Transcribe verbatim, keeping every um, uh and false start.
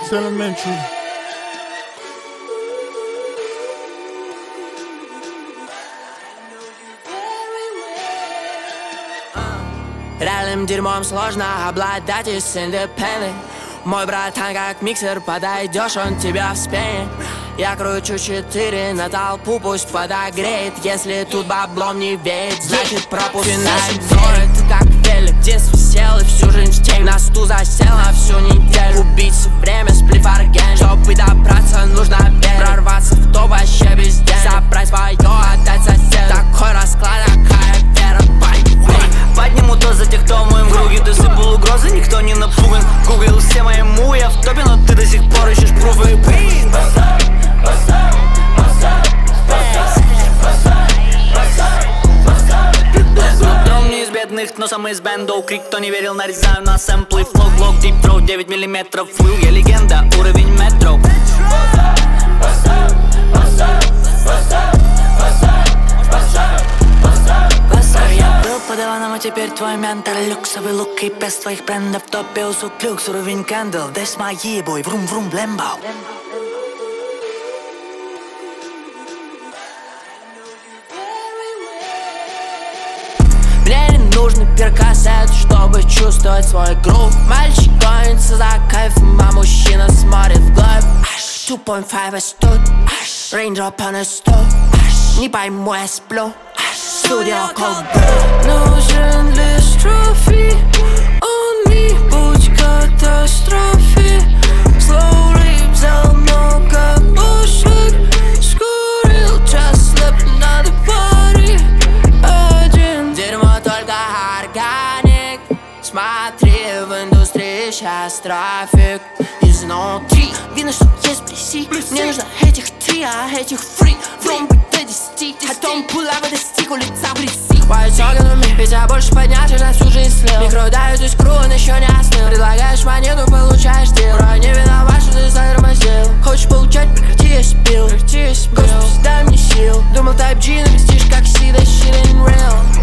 It's elementary. Реальным дерьмом сложно обладать и с independent. Мой братан как миксер, подойдешь, он тебя вспенит. Я кручу четыре на толпу, пусть подогреет. Если тут баблом не веет, значит пропуск. Финальный ты как велик, в детстве сел и всю жизнь в теме. На стул засел на всю неделю. Убийца время, сплив орган. Чтобы добраться, нужно верить. Прорваться в топ вообще без денег. Забрать свое, отдать соседу. Такой расклад, такая вера. Подниму то за тех, кто в моем круге. Ты сыпал угрозы, никто не напуган. Гуглил все мои му, я в топе, но ты до сих пор ищешь пруфы. Утром не из бедных, но сам из бендов. Крик, кто не верил, нарезаю на сэмплы. Флоу, блок, дип троу, девять миллиметров. Флю, я легенда, уровень метро. Я был подаваном, а теперь твой ментор. Люксовый лук и без твоих брендов. В топе усук люкс, уровень кэндл. Здесь мои бой, врум-врум, блембо. Мне не нужны перкассеты, чтобы чувствовать свой грув. Мальчик гонится за кайфом, а мужчина смотрит вглубь. Two point five я тут, Raindrop on a stove. Не пойму, я сплю. Студио Cold Brew. Нужен лишь трофи, он не путь к катастрофе. Slow rip, взял много бушек. Скурил час, слеп на паре. Один Дерьмо только органик. Смотри, в индустрии сейчас трафик изнутри. Видно, что есть плюсы. Мне нужно этих три, а этих фри. From до десяти, потом пулава достиг, улица в грязи. White talking to me, ведь я больше поднять, я всю жизнь слил. Микро дают из кру, он еще не остыл. Предлагаешь монету, получаешь дел. Вроде не виноват, что ты затормозил. Хочешь получать, прекрати, я спил. Господи, дай мне сил. Думал, Type G, но пиздишь как Си, that shit ain't real.